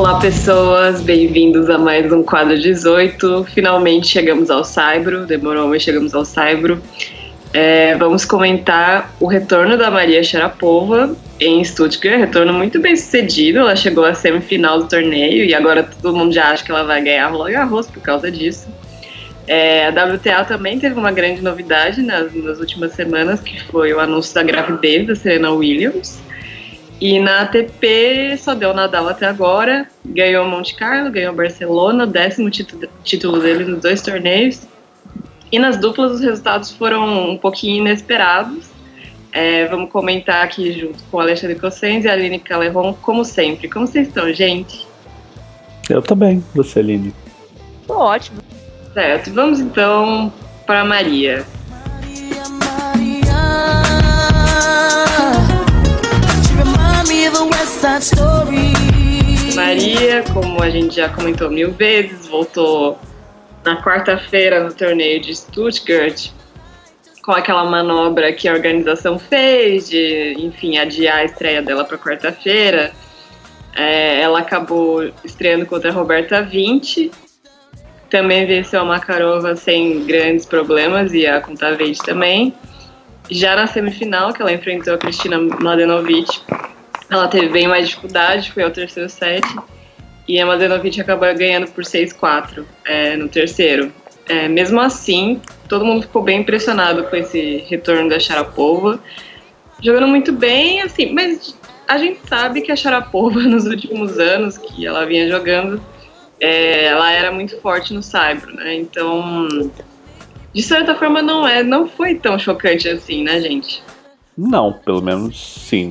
Olá pessoas, bem-vindos a mais um quadro 18. Finalmente chegamos ao Saibro, demorou, mas chegamos ao Saibro. Vamos comentar o retorno da Maria Sharapova em Stuttgart, retorno muito bem sucedido. Ela chegou à semifinal do torneio e agora todo mundo já acha que ela vai ganhar Roland Garros por causa disso. A WTA também teve uma grande novidade nas últimas semanas, que foi o anúncio da gravidez da Serena Williams. E na ATP só deu Nadal até agora, ganhou Monte Carlo, ganhou Barcelona, 10º título dele nos 2 torneios. E nas duplas os resultados foram um pouquinho inesperados. Vamos comentar aqui junto com Alexandre Cossenzi e a Aline Caleron, como sempre. Como vocês estão, gente? Eu tô bem, você, Aline? Tô ótimo. Certo, vamos então para Maria. Maria, como a gente já comentou 1000 vezes, voltou na quarta-feira no torneio de Stuttgart com aquela manobra que a organização fez de, enfim, adiar a estreia dela para quarta-feira. Ela acabou estreando contra a Roberta Vinci, também venceu a Makarova sem grandes problemas e a Kontaveit também. Já na semifinal, que ela enfrentou a Kristina Mladenovic, ela teve bem mais dificuldade, foi ao terceiro set, e a Mladenovic acabou ganhando por 6-4 no terceiro. Mesmo assim, todo mundo ficou bem impressionado com esse retorno da Sharapova, jogando muito bem, assim, mas a gente sabe que a Sharapova, nos últimos anos que ela vinha jogando, ela era muito forte no saibro, né? Então, de certa forma, não foi tão chocante assim, né, gente? Não, pelo menos sim,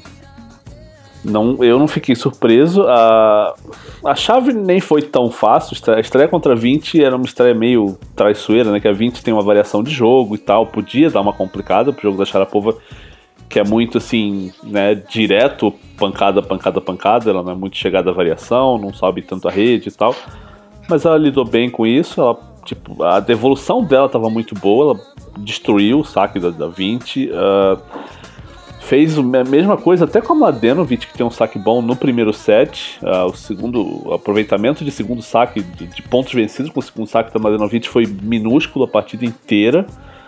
eu não fiquei surpreso. A chave nem foi tão fácil. A estreia contra a 20 era uma estreia meio traiçoeira, né? Que a 20 tem uma variação de jogo e tal, podia dar uma complicada pro jogo da Sharapova, que é muito assim, né, direto, pancada, ela não é muito chegada à variação, não sobe tanto a rede e tal, mas ela lidou bem com isso. Ela, tipo, a devolução dela estava muito boa, ela destruiu o saque da 20, fez a mesma coisa até com a Mladenovic, que tem um saque bom no primeiro set. O aproveitamento de segundo saque, de pontos vencidos com o segundo saque da Mladenovic foi minúsculo a partida inteira,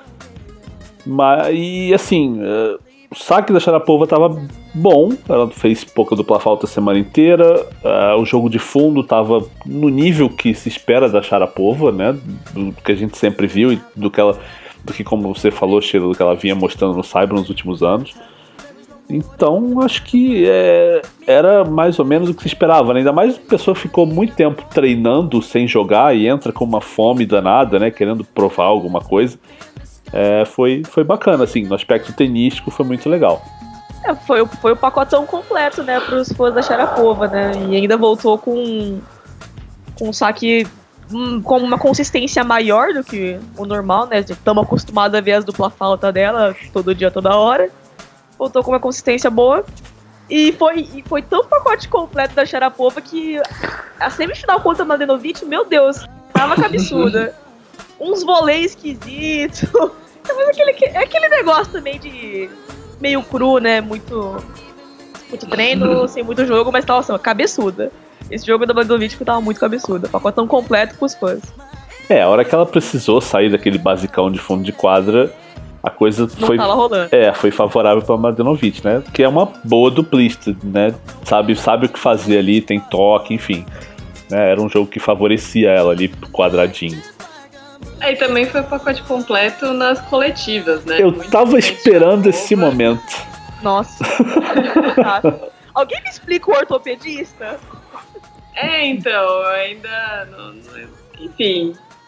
e assim, o saque da Sharapova estava bom, ela fez pouca dupla falta a semana inteira, o jogo de fundo estava no nível que se espera da Sharapova, né, do que a gente sempre viu e do que, como você falou, Sheila, do que ela vinha mostrando no Saibro nos últimos anos. Então, acho que era mais ou menos o que se esperava, né? Ainda mais a pessoa ficou muito tempo treinando sem jogar e entra com uma fome danada, né, querendo provar alguma coisa. Foi bacana, assim, no aspecto tenístico foi muito legal. Foi o pacotão completo, né, pros fãs da Sharapova, né, e ainda voltou com um saque com uma consistência maior do que o normal, né, estamos acostumados a ver as dupla falta dela todo dia, toda hora. Voltou com uma consistência boa e foi tão pacote completo da Sharapova que a semifinal contra a Mladenovic, meu Deus, tava cabeçuda. Uns voleios esquisitos. Mas aquele negócio também de meio cru, né? Muito treino, sem muito jogo, mas tava assim, cabeçuda. Esse jogo da Mladenovic tava muito cabeçuda. Pacotão completo pros fãs. A hora que ela precisou sair daquele basicão de fundo de quadra, a coisa tava rolando. Foi favorável pra Mladenovic, né? Que é uma boa duplista, né? Sabe o que fazer ali, tem toque, enfim. Né? Era um jogo que favorecia ela ali quadradinho. E também foi o pacote completo nas coletivas, né? Eu tava esperando esse momento. Nossa. Alguém me explica o ortopedista? Então, ainda não, enfim.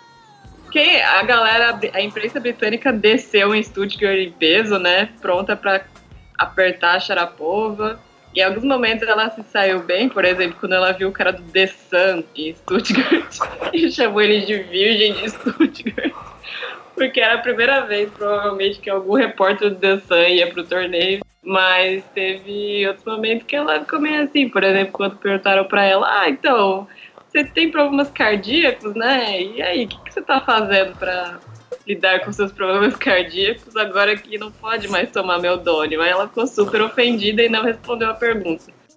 A imprensa britânica desceu em Stuttgart em peso, né? Pronta pra apertar a Sharapova. Em alguns momentos ela se saiu bem, por exemplo, quando ela viu o cara do The Sun em Stuttgart e chamou ele de Virgem de Stuttgart, porque era a primeira vez, provavelmente, que algum repórter do The Sun ia pro torneio. Mas teve outros momentos que ela ficou meio assim, por exemplo, quando perguntaram pra ela, então, você tem problemas cardíacos, né? E aí, o que você tá fazendo pra lidar com seus problemas cardíacos agora que não pode mais tomar Meldonium? Aí ela ficou super ofendida e não respondeu a pergunta.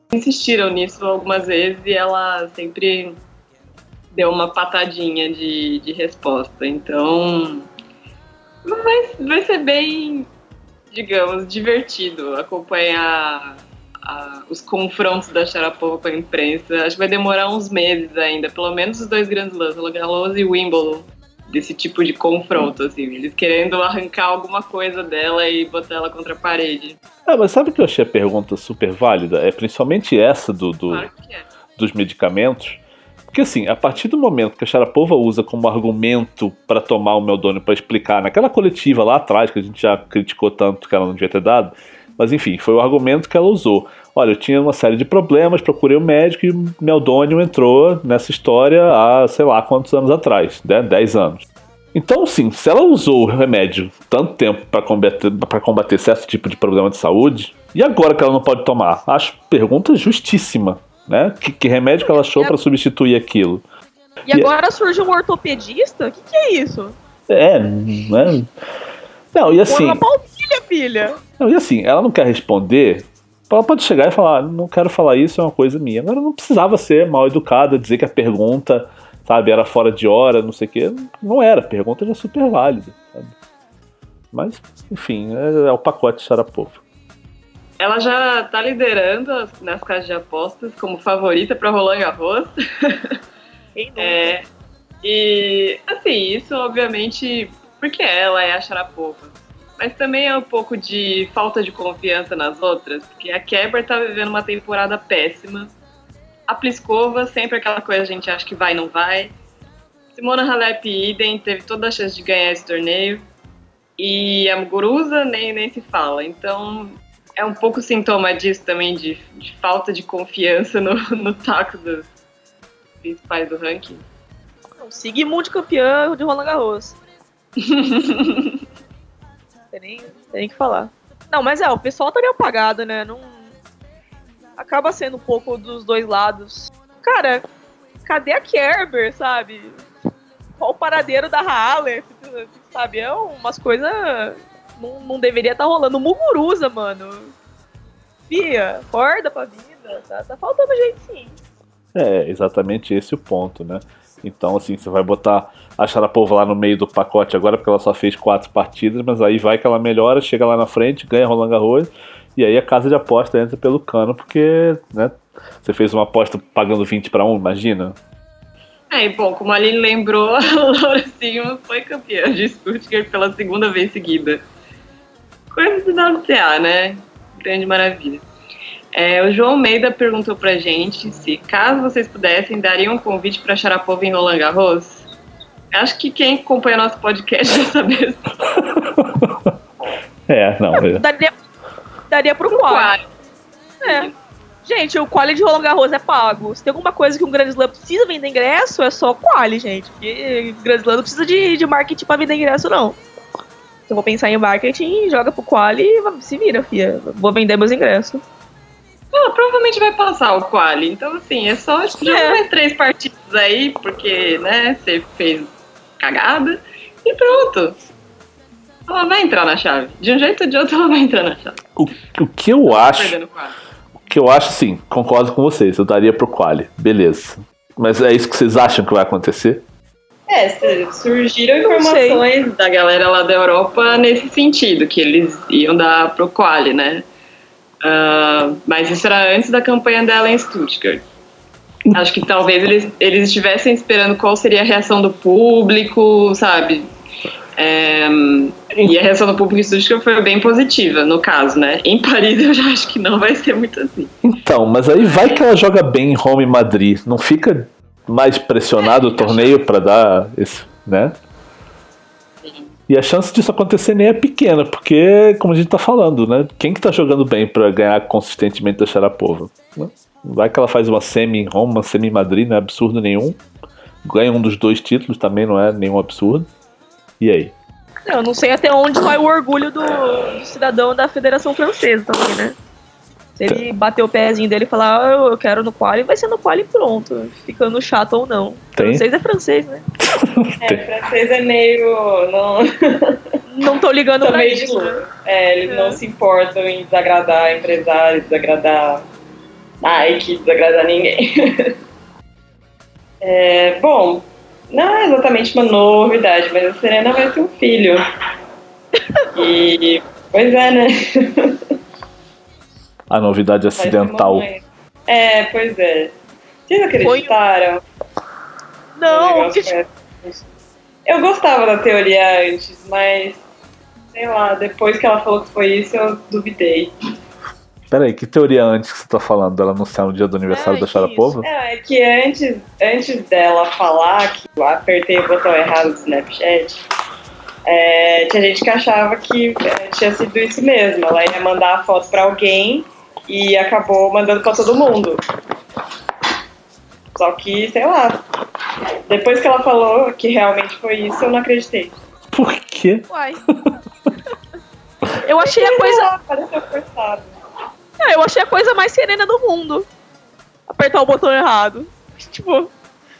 insistiram nisso algumas vezes e ela sempre deu uma patadinha de resposta. Então, vai ser bem, digamos, divertido acompanhar os confrontos da Sharapova com a imprensa. Acho que vai demorar uns meses ainda, pelo menos os 2 grandes lãs, Roland Garros e Wimbledon, desse tipo de confronto, assim, eles querendo arrancar alguma coisa dela e botar ela contra a parede. Mas sabe que eu achei a pergunta super válida? É principalmente essa Claro que é. dos medicamentos. Porque assim, a partir do momento que a Sharapova usa como argumento para tomar o Meldônio para explicar, naquela coletiva lá atrás, que a gente já criticou tanto que ela não devia ter dado, mas enfim, foi o argumento que ela usou. Olha, eu tinha uma série de problemas, procurei o médico e o Meldônio entrou nessa história há sei lá quantos anos atrás, né? 10 anos. Então, sim, se ela usou o remédio tanto tempo para combater certo tipo de problema de saúde, e agora que ela não pode tomar? Acho pergunta justíssima, né? Que remédio que ela achou para substituir aquilo? E agora surge um ortopedista? O que é isso? Né? Não, e assim... Uma palmilha, filha! Não, e assim, ela não quer responder... Ela pode chegar e falar, não quero falar isso, é uma coisa minha. Agora não precisava ser mal educada, dizer que a pergunta, sabe, era fora de hora, não sei o quê. Não era, a pergunta era super válida, sabe? Mas, enfim, é o pacote Sharapova. Ela já tá liderando nas casas de apostas como favorita para Roland Garros. E, assim, isso obviamente porque ela é a Sharapova. Mas também é um pouco de falta de confiança nas outras, porque a Kerber tá vivendo uma temporada péssima. A Pliskova, sempre aquela coisa, a gente acha que vai, não vai. Simona Halep idem, teve toda a chance de ganhar esse torneio. E a Muguruza nem se fala. Então, é um pouco sintoma disso também, de falta de confiança no taco dos principais do ranking. Sigmund campeão de Roland Garros. Tem que falar. Não, mas o pessoal tá meio apagado, né? Não... Acaba sendo um pouco dos dois lados. Cara, cadê a Kerber, sabe? Qual o paradeiro da Halep, sabe? É umas coisas... Não deveria estar rolando. O Muguruza, mano. Fia, acorda pra vida. Tá faltando gente, sim. É, exatamente esse o ponto, né? Então, assim, você vai botar a Sharapova lá no meio do pacote agora, porque ela só fez 4 partidas, mas aí vai que ela melhora, chega lá na frente, ganha Roland Garros, e aí a casa de aposta entra pelo cano, porque, né, você fez uma aposta pagando 20-1, imagina? E bom, como a Aline lembrou, a Laura Siegemund foi campeã de Stuttgart pela 2ª vez seguida. Coisa do WTA, né? Grande maravilha. O João Almeida perguntou pra gente se, caso vocês pudessem, dariam um convite pra Sharapova em Roland Garros. Acho que quem acompanha nosso podcast já sabe. Daria pro quali. Gente, o quali de Roland Garros é pago. Se tem alguma coisa que um Grand Slam precisa vender ingresso, é só quali, gente. Porque Grand Slam não precisa de marketing pra vender ingresso, não. Se eu vou pensar em marketing, joga pro quali e se vira, fia. Vou vender meus ingressos. Provavelmente vai passar o quali. Então, assim, é só jogar mais 3 partidas aí, porque, né, você fez cagada e pronto. Ela vai entrar na chave. De um jeito ou de outro, ela vai entrar na chave. O que eu acho, sim, concordo com vocês. Eu daria pro quali. Beleza. Mas é isso que vocês acham que vai acontecer? Surgiram informações da galera lá da Europa nesse sentido, que eles iam dar pro quali, né? Mas isso era antes da campanha dela em Stuttgart. Acho que talvez eles estivessem esperando qual seria a reação do público, sabe? E a reação do público em Stuttgart foi bem positiva, no caso, né? Em Paris eu já acho que não vai ser muito assim. Então, mas aí vai que ela joga bem em Roma e Madrid. Não fica mais pressionado o torneio pra dar esse, né? E a chance disso acontecer nem é pequena, porque, como a gente tá falando, né? Quem que tá jogando bem pra ganhar consistentemente da Sharapova? Vai que ela faz uma semi em Roma, uma semi em Madrid, não é absurdo nenhum. Ganha um dos 2 títulos, também não é nenhum absurdo. E aí? Eu não sei até onde vai o orgulho do cidadão da Federação Francesa também, né? Se ele bater o pezinho dele e falar, eu quero no quali, vai ser no quali pronto, ficando chato ou não. Francês é francês, né? Francês é meio... Não tô ligando pra isso. Eles não se importam em desagradar empresários, desagradar Ai, que desagradar ninguém. Bom, não é exatamente uma novidade, mas a Serena vai ter um filho. E, pois é, né? A novidade acidental. Pois é. Vocês acreditaram? Não, eu gostava da teoria antes, mas sei lá, depois que ela falou que foi isso, eu duvidei. Peraí, que teoria antes que você tá falando? Ela anunciar no dia do aniversário da Sharapova? É que antes dela falar que eu apertei o botão errado do Snapchat, tinha gente que achava que tinha sido isso mesmo. Ela ia mandar a foto pra alguém e acabou mandando pra todo mundo. Só que, sei lá, depois que ela falou que realmente foi isso, eu não acreditei. Por quê? Uai. Eu achei a coisa... Pareceu forçado. Eu achei a coisa mais serena do mundo. Apertar o botão errado. Tipo...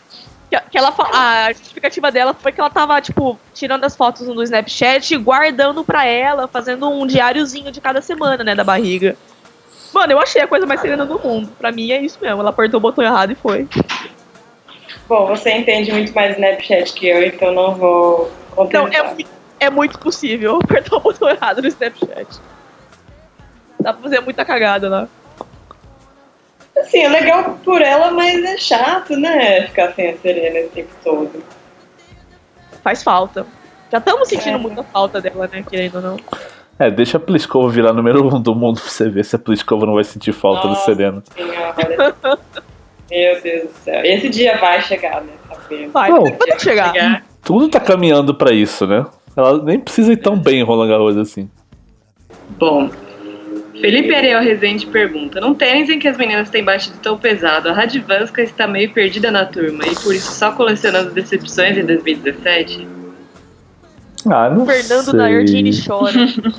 a justificativa dela foi que ela tava, tipo, tirando as fotos no Snapchat e guardando pra ela, fazendo um diáriozinho de cada semana, né, da barriga. Mano, eu achei a coisa mais serena do mundo. Pra mim é isso mesmo, ela apertou o botão errado e foi. Bom, você entende muito mais Snapchat que eu, então não vou contestar. Não, é muito possível apertar o botão errado no Snapchat. Dá pra fazer muita cagada lá. Assim, é legal por ela, mas é chato, né? Ficar sem a Serena o tempo todo. Faz falta. Já estamos sentindo muita falta dela, né? Querendo ou não. Deixa a Pliskova virar número 1 do mundo pra você ver se a Pliskova não vai sentir falta do Serena. Senhora. Meu Deus do céu. Esse dia vai chegar, né? Vai chegar. Tudo tá caminhando pra isso, né? Ela nem precisa ir tão bem em Roland Garros assim. Bom, Felipe Ariel Rezende pergunta: num tênis em que as meninas têm batido tão pesado, a Radwanska está meio perdida na turma e por isso só colecionando decepções em 2017? Não Fernando sei. Nardini chora.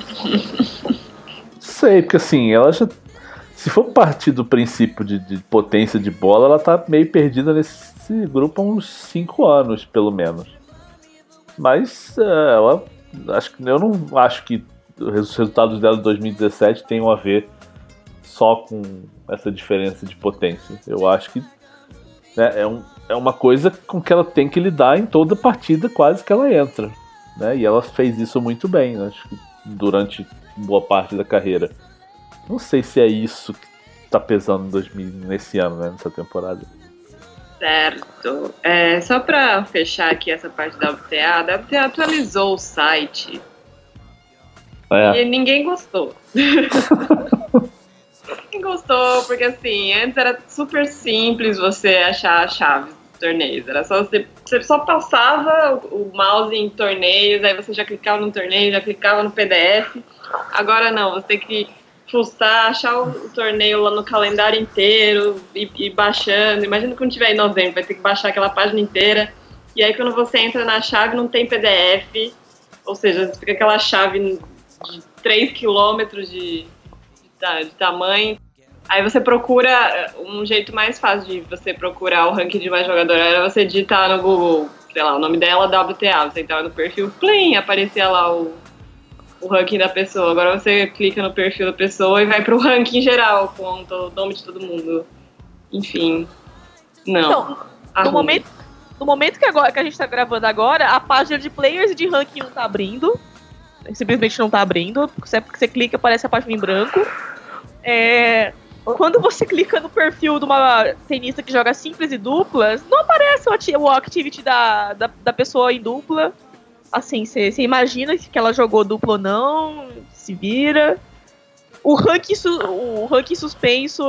Sei, porque assim, ela já... Se for partir do princípio de potência de bola, ela tá meio perdida nesse grupo há uns 5 anos, pelo menos. Mas eu não acho que os resultados dela de 2017 tenham a ver só com essa diferença de potência. Eu acho que é uma coisa com que ela tem que lidar em toda partida quase que ela entra. Né? E ela fez isso muito bem, acho que durante boa parte da carreira. Não sei se é isso que tá pesando nesse ano, né, nessa temporada. Certo. Só pra fechar aqui essa parte da WTA, a WTA atualizou o site e ninguém gostou. Ninguém gostou, porque assim, antes era super simples você achar as chaves dos torneios. Era só você só passava o mouse em torneios, aí você já clicava no torneio, já clicava no PDF. Agora não, você tem que fuçar, achar o torneio lá no calendário inteiro e baixando. Imagina quando tiver em novembro, vai ter que baixar aquela página inteira. E aí quando você entra na chave não tem PDF, ou seja, fica aquela chave de 3 km de tamanho. Aí você procura, um jeito mais fácil de você procurar o ranking de uma jogadora era você digitar no Google, sei lá, o nome dela, WTA, você entrava no perfil, plim, aparecia lá o ranking da pessoa. Agora você clica no perfil da pessoa e vai pro ranking geral, com o nome de todo mundo. Enfim, não. Então, no momento que a gente tá gravando agora, a página de players e de ranking não tá abrindo. Simplesmente não tá abrindo. Sempre que você clica, aparece a página em branco. Quando você clica no perfil de uma tenista que joga simples e duplas, não aparece o activity da pessoa em dupla. Assim, você imagina que ela jogou duplo ou não, se vira. O ranking suspenso,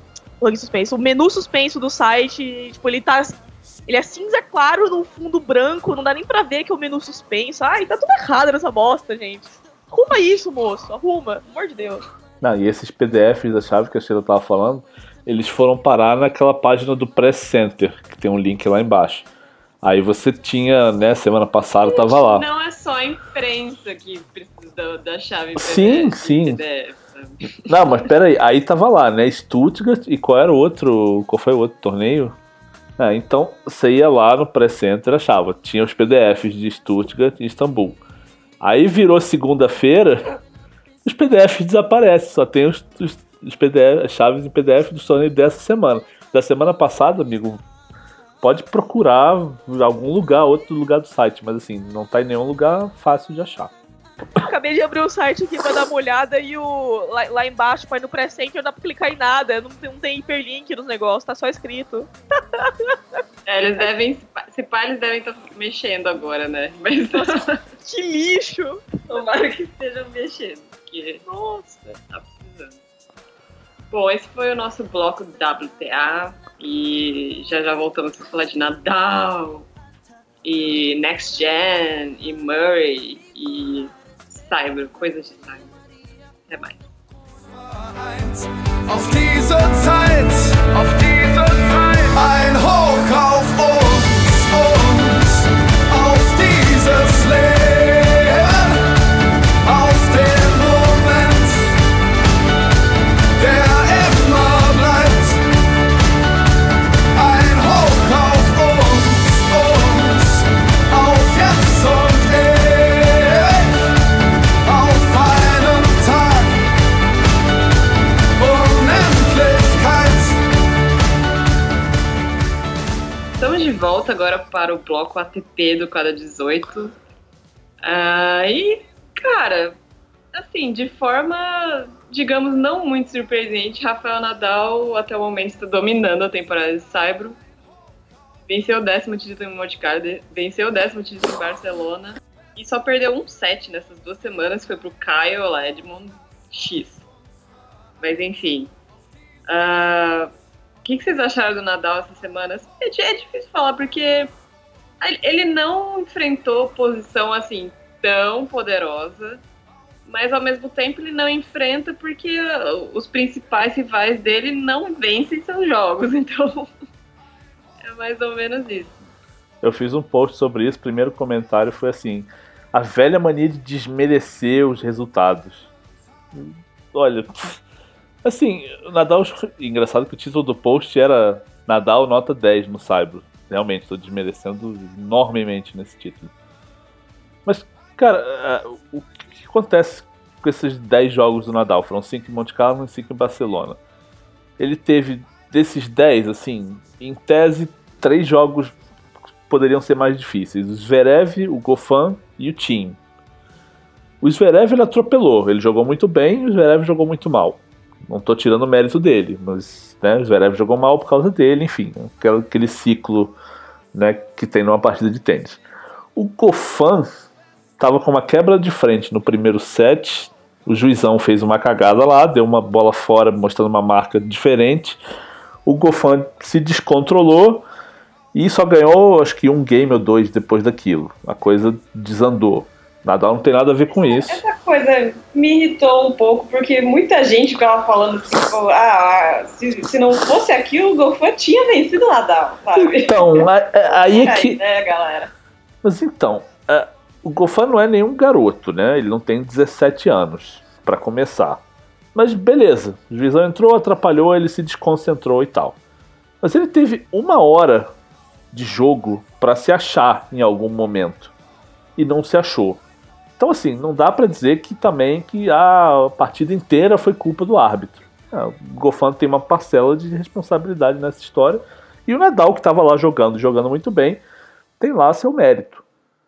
o menu suspenso do site, tipo, ele é cinza claro no fundo branco, não dá nem pra ver que é o menu suspenso. Ai, tá tudo errado nessa bosta, gente. Arruma isso, moço, arruma, pelo amor de Deus. Não, e esses PDFs da chave que a Sheila tava falando, eles foram parar naquela página do Press Center, que tem um link lá embaixo. Aí você tinha, né, semana passada tava lá. Não é só a imprensa que precisa da chave PDF. Sim. PDF. Não, mas peraí, aí tava lá, né, Stuttgart e qual foi o outro torneio? Então você ia lá no Press Center, achava, tinha os PDFs de Stuttgart e Istambul. Aí virou segunda-feira, os PDFs desaparecem, só tem os as chaves em PDF do torneio dessa semana. Da semana passada, amigo, pode procurar em algum lugar, outro lugar do site, mas assim, não tá em nenhum lugar fácil de achar. Acabei de abrir o site aqui pra dar uma olhada e lá embaixo, pra ir no pré-center, não dá pra clicar em nada. Não tem hiperlink nos negócios, tá só escrito. Eles devem estar mexendo agora, né? Mas que lixo! Tomara que estejam mexendo, porque nossa, tá precisando. Bom, esse foi o nosso bloco WTA e já voltamos pra falar de Nadal e Next Gen e Murray e Cyber, coisas de Cyber. Até mais. Auf diese Zeit, ein Hoch auf uns, auf dieses Leben, auf den Moment, der immer bleibt. Ein Hoch auf uns, auf jetzt und ewig, auf einen Tag, Unendlichkeit. Estamos de volta agora para o bloco ATP do Quadra 18. E, cara, assim, de forma, digamos, não muito surpreendente, Rafael Nadal até o momento está dominando a temporada de Saibro. Venceu o 10º título em Monte Carlo, venceu o 10º título em Barcelona e só perdeu um set nessas 2 semanas, foi pro Kyle Edmund X. Mas enfim, o que vocês acharam do Nadal essas semanas? É difícil falar, porque ele não enfrentou posição assim tão poderosa, mas ao mesmo tempo ele não enfrenta porque os principais rivais dele não vencem seus jogos, então é mais ou menos isso. Eu fiz um post sobre isso, o primeiro comentário foi assim: a velha mania de desmerecer os resultados. Olha, assim, o Nadal, engraçado que o título do post era Nadal nota 10 no Saibro. Realmente, estou desmerecendo enormemente nesse título. Mas, cara, o que acontece com esses 10 jogos do Nadal? Foram 5 em Monte Carlo e 5 em Barcelona. Ele teve, desses 10, assim, em tese, 3 jogos poderiam ser mais difíceis. O Zverev, o Goffin e o Thiem. O Zverev ele atropelou, ele jogou muito bem e o Zverev jogou muito mal. Não estou tirando o mérito dele, mas né, o Zverev jogou mal por causa dele, enfim, aquele ciclo, né, que tem numa partida de tênis. O Goffin estava com uma quebra de frente no primeiro set, o juizão fez uma cagada lá, deu uma bola fora mostrando uma marca diferente, o Goffin se descontrolou e só ganhou acho que um game ou 2 depois daquilo, a coisa desandou. Nadal não tem nada a ver com isso. Essa coisa me irritou um pouco, porque muita gente ficava falando assim, se não fosse aquilo, o Goffin tinha vencido o Nadal, sabe? Então, aí é que... né, galera? Mas então, o Goffin não é nenhum garoto, né? Ele não tem 17 anos, pra começar. Mas beleza, o juizão entrou, atrapalhou, ele se desconcentrou e tal. Mas ele teve 1 hora de jogo pra se achar em algum momento. E não se achou. Então, assim, não dá pra dizer que também que a partida inteira foi culpa do árbitro. O Goffin tem uma parcela de responsabilidade nessa história. E o Nadal, que estava lá jogando muito bem, tem lá seu mérito.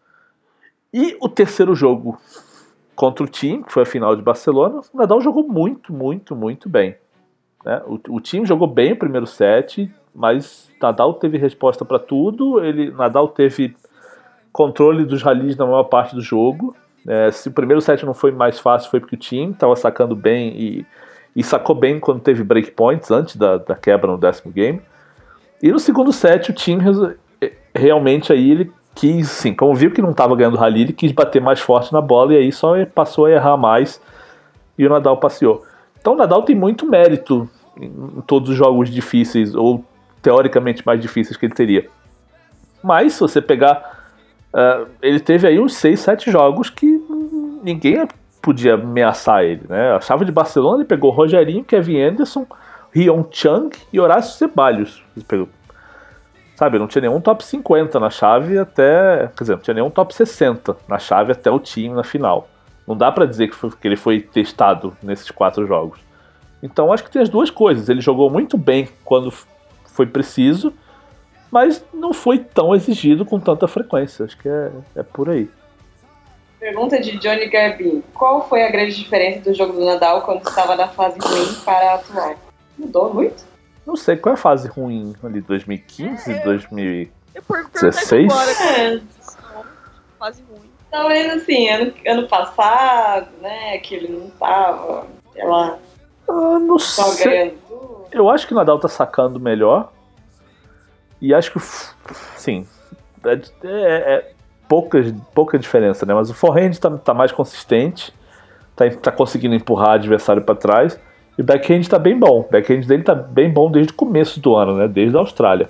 E o terceiro jogo contra o Thiem, que foi a final de Barcelona, o Nadal jogou muito, muito, muito bem. Né? O Thiem jogou bem o primeiro set, mas Nadal teve resposta para tudo. Nadal teve controle dos rallies na maior parte do jogo. Se o primeiro set não foi mais fácil, foi porque o Thiem estava sacando bem e sacou bem quando teve breakpoints antes da quebra no 10º game. E no segundo set o Thiem realmente aí ele quis, sim, como viu que não estava ganhando rally, ele quis bater mais forte na bola e aí só passou a errar mais e o Nadal passeou. Então o Nadal tem muito mérito em todos os jogos difíceis ou teoricamente mais difíceis que ele teria. Mas se você pegar ele teve aí uns 6, 7 jogos que ninguém podia ameaçar ele, né? A chave de Barcelona ele pegou Rogerinho, Kevin Anderson, Hyun Chang e Horácio Ceballos. Sabe, não tinha nenhum top 50 na chave até... Quer dizer, não tinha nenhum top 60 na chave até o Thiem na final. Não dá pra dizer que ele foi testado nesses 4 jogos. Então acho que tem as duas coisas. Ele jogou muito bem quando foi preciso, mas não foi tão exigido com tanta frequência. Acho que é por aí. Pergunta de Johnny Garbin. Qual foi a grande diferença do jogo do Nadal quando estava na fase ruim para a atual? Mudou muito? Não sei qual é a fase ruim ali, 2015, 2016? Eu pergunto agora, É, fase ruim. talvez assim, ano passado, né, que ele não tava, sei lá, Não só sei. ganhando tudo. Eu acho que o Nadal tá sacando melhor. E acho que, sim, é pouca diferença, né? Mas o forehand tá mais consistente, tá conseguindo empurrar o adversário para trás. E o backhand tá bem bom. O backhand dele tá bem bom desde o começo do ano, né? Desde a Austrália.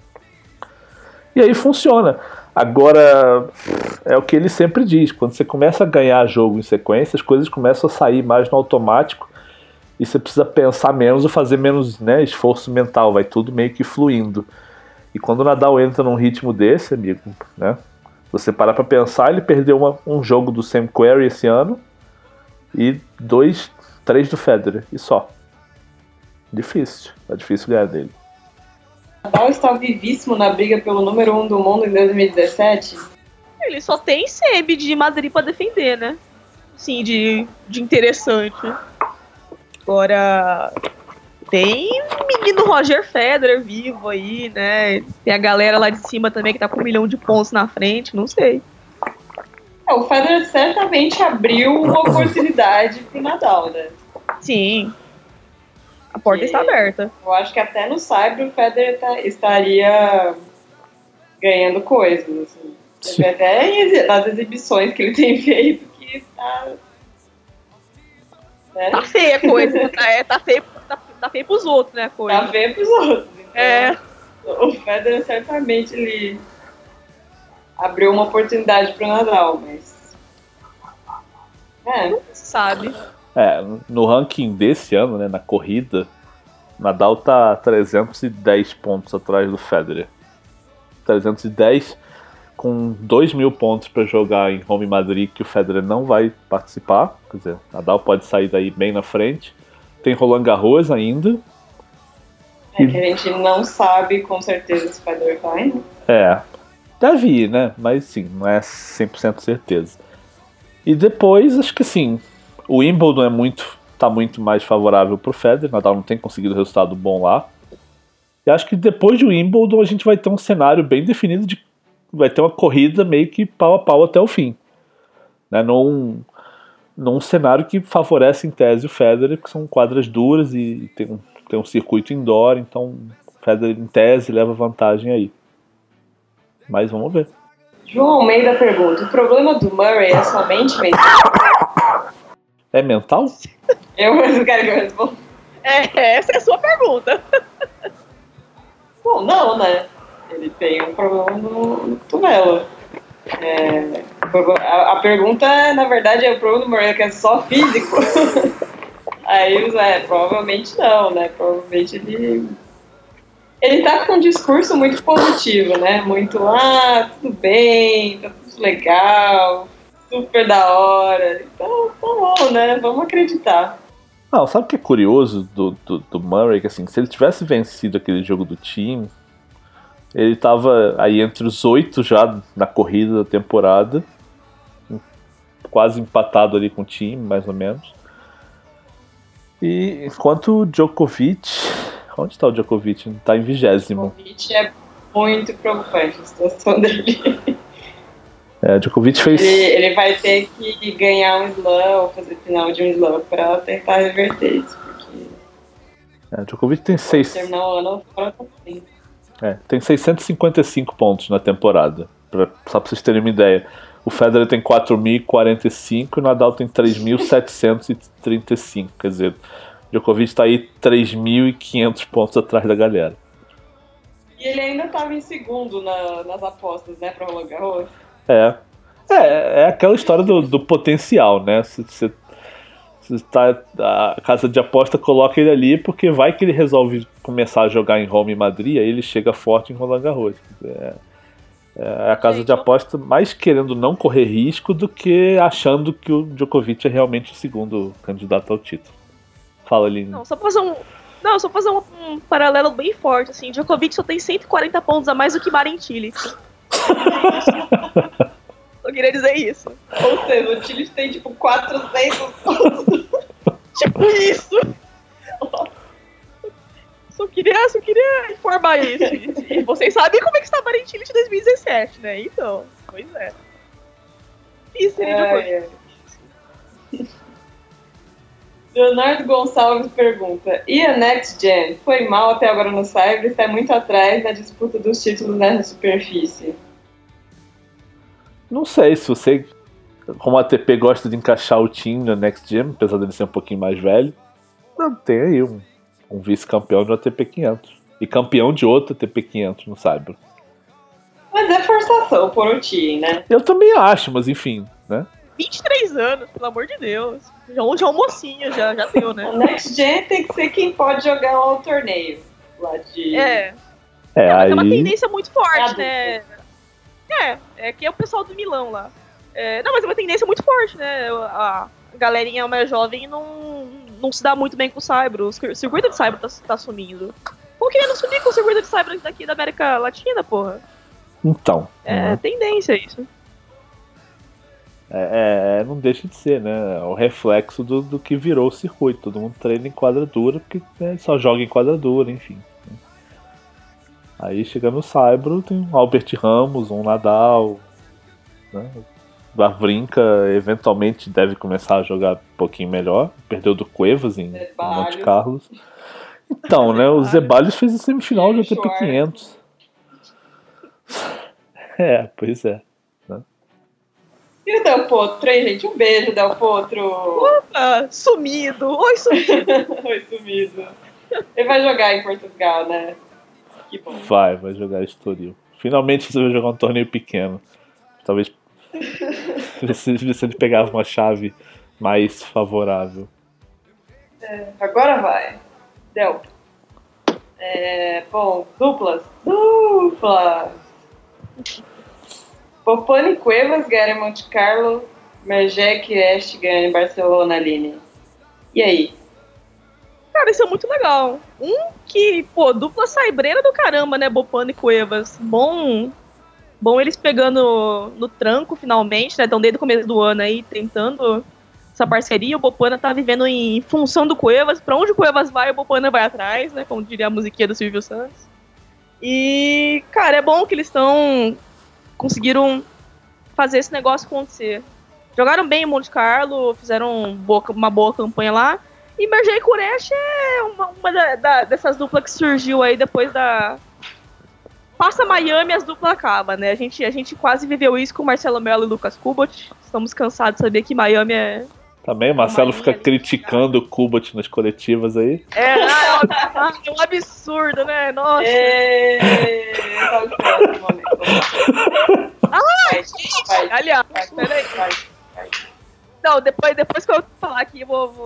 E aí funciona. Agora, é o que ele sempre diz: quando você começa a ganhar jogo em sequência, as coisas começam a sair mais no automático e você precisa pensar menos ou fazer menos, né, esforço mental. Vai tudo meio que fluindo. E quando o Nadal entra num ritmo desse, amigo, né? Você parar pra pensar, ele perdeu um jogo do Sam Querrey esse ano e 3 do Federer, e só. Difícil, é difícil ganhar dele. Nadal está vivíssimo na briga pelo número 1 do mundo em 2017. Ele só tem CM de Madrid pra defender, né? Sim, de interessante. Agora, tem menino Roger Federer vivo aí, né? Tem a galera lá de cima também que tá com 1 milhão de pontos na frente, não sei. O Federer certamente abriu uma oportunidade pro Nadal, né? Sim. A porta está aberta. Eu acho que até no Saibro o Federer estaria ganhando coisas, assim. Sim. Até nas exibições que ele tem feito, que tá... né? Tá feia a coisa, tá feio pros outros, né, a coisa. Tá feio pros outros. Então, É. o Federer certamente ele abriu uma oportunidade pro Nadal, mas... Sabe? No ranking desse ano, né, na corrida, Nadal tá 310 pontos atrás do Federer. 310 com 2.000 pontos para jogar em Home Madrid, que o Federer não vai participar. Quer dizer, Nadal pode sair daí bem na frente. Tem Roland Garros ainda. que a gente não sabe com certeza se o Federer vai, né? Deve ir, né? Mas sim, não é 100% certeza. E depois, acho que assim, o Wimbledon tá muito mais favorável pro Federer. Nadal não tem conseguido resultado bom lá. E acho que depois do Wimbledon a gente vai ter um cenário bem definido vai ter uma corrida meio que pau a pau até o fim, né? Num cenário que favorece em tese o Federer, que são quadras duras e tem um circuito indoor, então o Federer em tese leva vantagem aí. Mas vamos ver. João Almeida pergunta: o problema do Murray é somente mental? É mental? Eu quero que eu responda. Essa é a sua pergunta. Bom, não, né? Ele tem um problema no cotovelo. A pergunta, na verdade, é o problema do Murray, que é só físico. Aí, provavelmente não, né? Provavelmente ele tá com um discurso muito positivo, né? Muito, tudo bem, tá tudo legal, super da hora. Então, tá bom, né? Vamos acreditar. Não, sabe o que é curioso do Murray? Que assim, se ele tivesse vencido aquele jogo do time, ele tava aí entre os 8 já na corrida da temporada, quase empatado ali com o time, mais ou menos. E enquanto o Djokovic... Onde está o Djokovic? Está em 20º. O Djokovic é muito preocupante a situação dele. O Djokovic fez... Ele vai ter que ganhar um slam ou fazer final de um slam para tentar reverter isso, porque... O Djokovic tem terminar o ano fora da frente. tem 655 pontos na temporada, só para vocês terem uma ideia. O Federer tem 4.045 e o Nadal tem 3.735, quer dizer, o Djokovic está aí 3.500 pontos atrás da galera. E ele ainda estava em segundo nas apostas, né, para Roland Garros. É aquela história do potencial, né? A casa de aposta coloca ele ali porque vai que ele resolve começar a jogar em Home e Madrid, aí ele chega forte em Roland Garros. É a casa de aposta mais querendo não correr risco do que achando que o Djokovic é realmente o segundo candidato ao título. Fala, Aline. Não, só pra fazer um paralelo bem forte, assim. Djokovic só tem 140 pontos a mais do que Marin Cilic. Eu queria dizer isso. Ou seja, o Chile tem tipo 400 pontos. Tipo isso. Só queria informar isso. E vocês sabem como é que está Marin Cilic de 2017, né? Então, pois é. Isso seria Djokovic. Leonardo Gonçalves pergunta: e a Next Gen? Foi mal até agora no Cyber e está muito atrás na disputa dos títulos nessa superfície? Não sei se você, como a ATP gosta de encaixar o time na Next Gen, apesar dele ser um pouquinho mais velho, não, tem aí um vice-campeão do ATP 500 e campeão de outro ATP 500 no Cyber. Mas é forçação por o time, né? Eu também acho, mas enfim, né? 23 anos, pelo amor de Deus. Já um mocinho, já deu, né? O Next Gen tem que ser quem pode jogar lá o torneio. Lá de... Mas aí... é uma tendência muito forte, É né? É que é o pessoal do Milão lá. Não, mas é uma tendência muito forte, né? A galerinha mais jovem não se dá muito bem com o Cyber. O circuito de Cyber tá sumindo. Por que não sumir com o circuito de Cyber daqui da América Latina, porra? Então. Tendência isso. Não deixa de ser, né? É o reflexo do que virou o circuito. Todo mundo treina em quadra dura, porque só joga em quadra dura, enfim. Aí chega no Saibro, tem um Albert Ramos, um Nadal, né? Wawrinka eventualmente deve começar a jogar um pouquinho melhor. Perdeu do Cuevas em Monte Carlos. Então, né? O Zeballos fez a semifinal de ATP 500. Pois é. E o Del Potro, hein, gente? Um beijo, Del Potro. Opa, sumido. Oi, sumido. Oi, sumido. Ele vai jogar em Portugal, né? Que bom. Vai jogar Estoril. Finalmente você vai jogar um torneio pequeno. Talvez ver se ele pegava uma chave mais favorável. Agora vai. Del. Bom, duplas. Popani Cuevas ganha em Monte Carlo, Merjek e Este ganha em Barcelona, Aline. E aí? Cara, isso é muito legal. Dupla saibreira do caramba, né? Popani e Cuevas. Bom eles pegando no tranco finalmente, né? Estão desde o começo do ano aí tentando essa parceria. O Bopana tá vivendo em função do Cuevas. Pra onde o Cuevas vai, o Bopana vai atrás, né? Como diria a musiquinha do Silvio Santos. E, cara, é bom que eles conseguiram fazer esse negócio acontecer. Jogaram bem em Monte Carlo, fizeram uma boa campanha lá. E Merjei Kuresh é uma dessas duplas que surgiu aí depois da... Passa Miami, as duplas acabam, né? A gente quase viveu isso com Marcelo Melo e Lucas Kubot. Estamos cansados de saber que Miami é... Também, Marcelo fica criticando o Kubot nas coletivas aí. É um absurdo, né? Nossa. Aliás, peraí. Não, depois que eu falar aqui,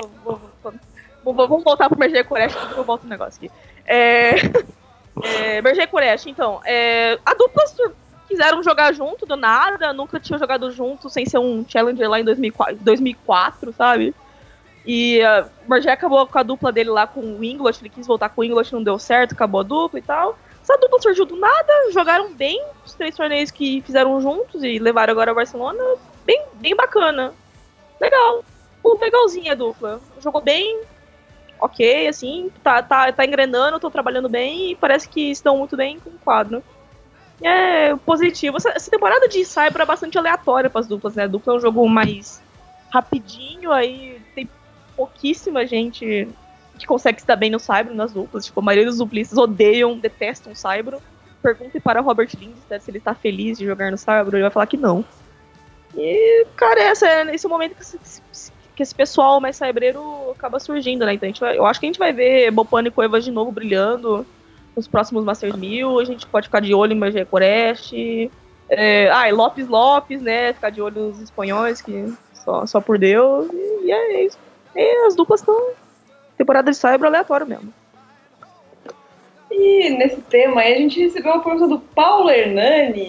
vamos voltar pro Merjei Kuresh, que eu volto o negócio aqui. Merjei Kuresh, então. A dupla quiseram jogar junto do nada, nunca tinham jogado junto sem ser um Challenger lá em 2004, sabe? E o Merjei acabou com a dupla dele lá com o English, ele quis voltar com o English, não deu certo, acabou a dupla e tal. Essa dupla surgiu do nada, jogaram bem os 3 torneios que fizeram juntos e levaram agora a Barcelona, bem bacana. Legal, legalzinha a dupla. Jogou bem, ok, assim, tá engrenando, tô trabalhando bem e parece que estão muito bem com o quadro. É positivo. Essa temporada de Cyber é bastante aleatória pras duplas, né? A dupla é um jogo mais rapidinho, aí tem pouquíssima gente que consegue se dar bem no Cyber, nas duplas. Tipo, a maioria dos duplistas detestam o Cyber. Pergunte para Robert Lindstedt se ele tá feliz de jogar no Cyber, ele vai falar que não. E, cara, esse é o momento que esse pessoal mais cybreiro acaba surgindo, né? Então eu acho que a gente vai ver Bopana e Cuevas de novo brilhando nos próximos Masters 1000, a gente pode ficar de olho em Merjei Kuresh, e Lopes, né? Ficar de olho nos espanhóis, que só por Deus, e é isso. E as duplas estão temporada de Cyber aleatório mesmo. E nesse tema aí a gente recebeu uma pergunta do Paulo Hernani.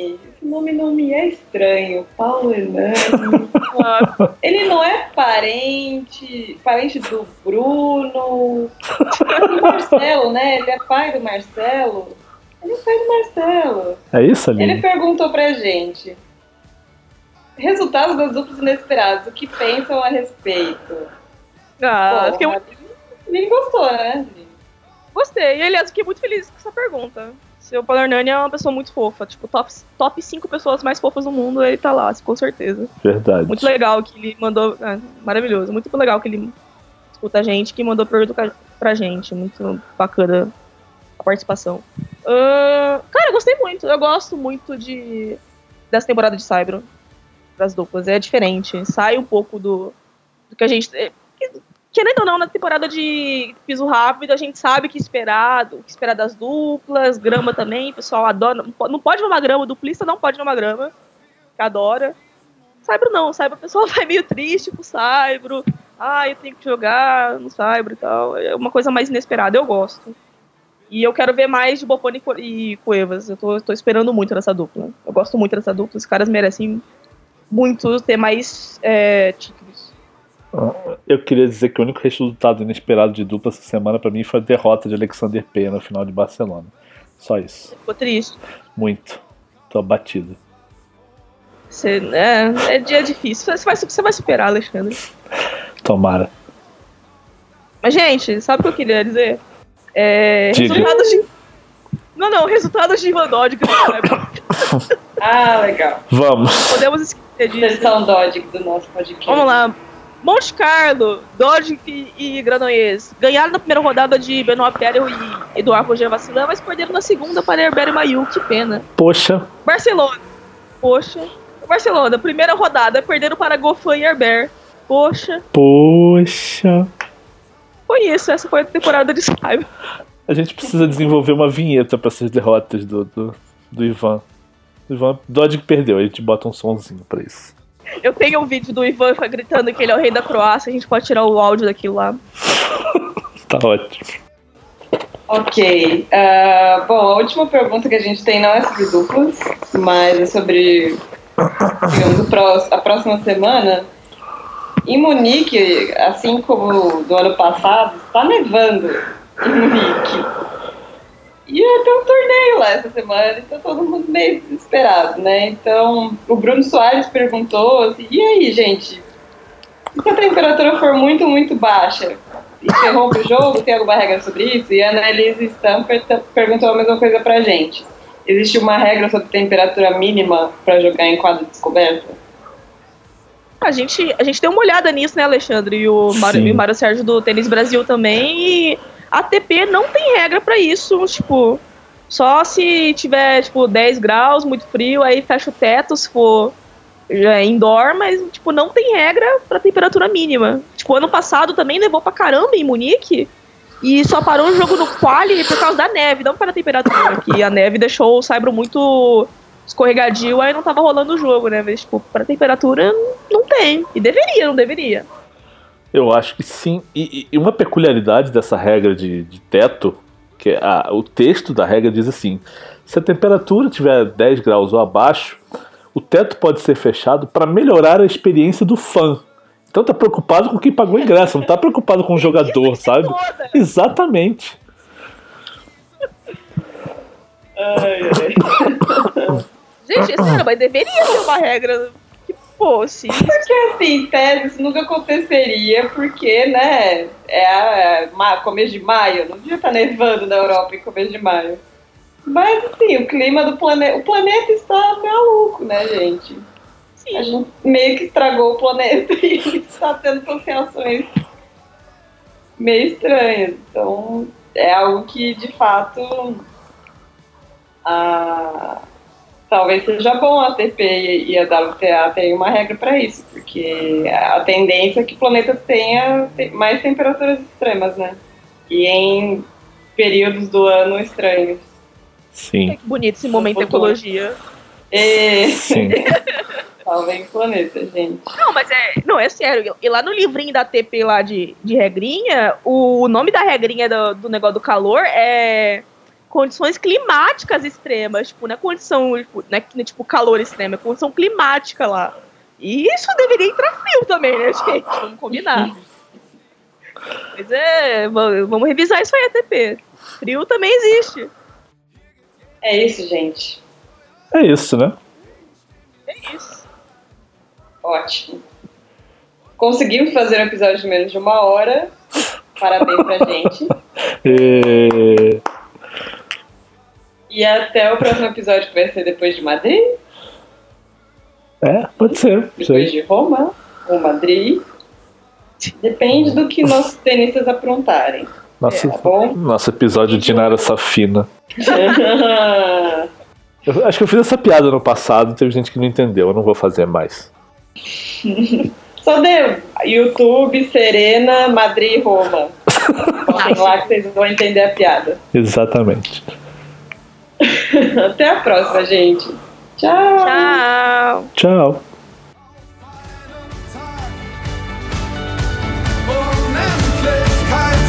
esse nome não me é estranho. Paulo Hernani. Ele não é parente do Bruno. Do Marcelo, né? Ele é pai do Marcelo. Ele é pai do Marcelo. É isso, Ele Aline? perguntou pra gente: resultados das duplas inesperadas, o que pensam a respeito? Ah, Bom, fiquei a Aline gostou, né? Gostei. E, aliás, fiquei muito feliz com essa pergunta. Seu Paulo Hernani é uma pessoa muito fofa. Tipo, top 5 pessoas mais fofas do mundo, ele tá lá, com certeza. Verdade. Muito legal que ele mandou. Maravilhoso. Muito legal que ele escuta a gente, que mandou pergunta pra gente. Muito bacana a participação. Cara, eu gostei muito. Eu gosto muito dessa temporada de Saibro. Das duplas. É diferente. Sai um pouco do que a gente. Querendo ou não, na temporada de piso rápido, a gente sabe o que esperar das duplas, grama também, o pessoal adora. Não pode mamar grama, o duplista não pode mamar grama, que adora. Saibro não, Saibro a pessoa vai meio triste pro Saibro. Eu tenho que jogar no Saibro e tal. É uma coisa mais inesperada, eu gosto. E eu quero ver mais de Bopone e Cuevas. Eu tô esperando muito dessa dupla. Eu gosto muito dessa dupla, os caras merecem muito ter mais títulos. Eu queria dizer que o único resultado inesperado de dupla essa semana pra mim foi a derrota de Alexander Pena no final de Barcelona. Só isso. Ficou triste. Muito. Tô abatido. É dia difícil. Você vai superar, Alexandre. Tomara. Mas, gente, sabe o que eu queria dizer? Diga. Resultados de... Não, resultados de Ivan Dodge. Legal. Vamos. Podemos esquecer disso. Versão Dodge do nosso podcast. Vamos lá. Monte Carlo, Dodge e Granollers ganharam na primeira rodada de Benoit Paire e Eduardo Roger Vassilin, mas perderam na segunda para Herbert e Mayu, que pena. Poxa. Barcelona, primeira rodada, perderam para Goffin e Herbert. Poxa. Foi isso, essa foi a temporada de Saibro. A gente precisa desenvolver uma vinheta pra essas derrotas do Ivan. O Ivan Dodge que perdeu, a gente bota um sonzinho pra isso. Eu tenho um vídeo do Ivan gritando que ele é o rei da Croácia, a gente pode tirar o áudio daquilo lá. Tá ótimo. Ok. Bom, a última pergunta que a gente tem não é sobre duplas, mas é sobre, digamos, a próxima semana. Em Munique, assim como do ano passado, está nevando em Munique. E ia ter um torneio lá essa semana, então todo mundo meio desesperado, né? Então, o Bruno Soares perguntou assim, e aí, gente? Se a temperatura for muito, muito baixa, interrompe o jogo? Tem alguma regra sobre isso? E a Annelise Stamper perguntou a mesma coisa pra gente. Existe uma regra sobre temperatura mínima para jogar em quadra descoberta? A gente deu uma olhada nisso, né, Alexandre? E o Mário Sérgio do Tênis Brasil também. E a ATP não tem regra pra isso. Tipo, só se tiver, 10 graus, muito frio, aí fecha o teto se for indoor, mas, não tem regra pra temperatura mínima. Ano passado também levou pra caramba em Munique e só parou o jogo no quali por causa da neve, não pela temperatura, que a neve deixou o Saibro muito escorregadio, aí não tava rolando o jogo, né? Mas, pra temperatura, não tem. E não deveria. Eu acho que sim. E uma peculiaridade dessa regra de teto, que o texto da regra diz assim: se a temperatura tiver 10 graus ou abaixo, o teto pode ser fechado para melhorar a experiência do fã. Então tá preocupado com quem pagou o ingresso, não tá preocupado com o jogador, sabe? Exatamente. Gente, sério, mas deveria ter uma regra que fosse. Porque, assim, em tese, isso nunca aconteceria, porque, né, começo de maio, não devia estar nevando na Europa em começo de maio. Mas, assim, o clima do planeta... O planeta está maluco, né, gente? Sim. A gente meio que estragou o planeta e está tendo associações meio estranhas. Então, é algo que, de fato, talvez seja bom a ATP e a WTA terem uma regra para isso, porque a tendência é que o planeta tenha mais temperaturas extremas, né? E em períodos do ano estranhos. Sim. Que bonito esse momento da ecologia. Sim. Salvem o planeta, gente. Não, é sério. E lá no livrinho da ATP lá de regrinha, o nome da regrinha do negócio do calor é condições climáticas extremas, tipo, não é condição, tipo, não é tipo calor extremo, é condição climática lá. E isso deveria entrar frio também, né, gente? Vamos combinar. Mas vamos revisar isso aí, ATP. Frio também existe. É isso, gente. É isso, né? É isso. Ótimo. Conseguimos fazer um episódio de menos de 1 hora. Parabéns pra gente. E até o próximo episódio, que vai ser depois de Madrid. Pode ser. Depois de Roma ou Madrid. Depende do que nossos tenistas aprontarem. Tá bom? Nosso episódio de Nara Safina. Eu acho que eu fiz essa piada no passado, teve gente que não entendeu, eu não vou fazer mais. Só deu YouTube, Serena, Madrid e Roma. Voltem lá que vocês vão entender a piada. Exatamente. Até a próxima, gente. Tchau. Tchau. Tchau. Unendlichkeit.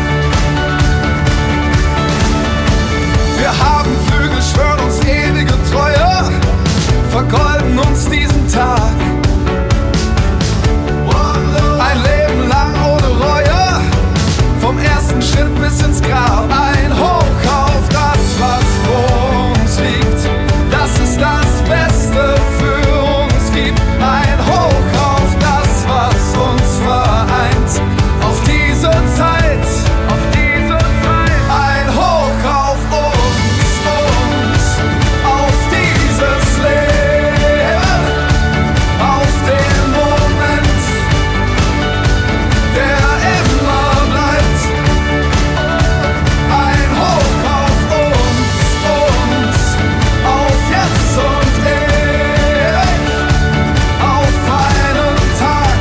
Wir haben Flügel, schwören uns ewige Treue, vergolden uns diesen Tag. Ein Leben lang ohne Reue, vom ersten Schritt bis ins Grab. Ein Hoch auf das, was vor uns liegt. Das ist das Beste für uns gibt. Ein Hoch auf das, was uns vereint. Auf diese Zeit, auf diese Zeit. Ein Hoch auf uns, auf dieses Leben, auf den Moment, der immer bleibt. Ein Hoch auf uns, auf jetzt und ewig, auf einen Tag.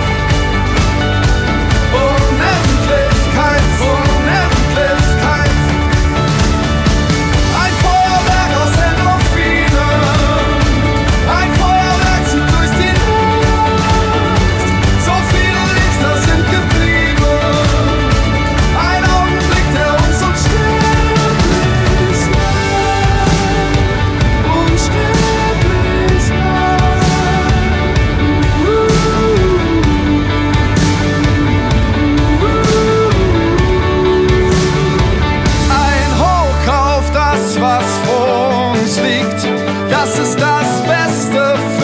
Unendlichkeit, Unendlichkeit. Ein Feuerwerk aus Endorphinen, ein Feuerwerk zieht durch die Luft. So viele Lichter sind geblieben, ein Augenblick, der uns unsterblich macht, unsterblich macht. Ein Hoch auf das, was vor uns liegt, das ist das Beste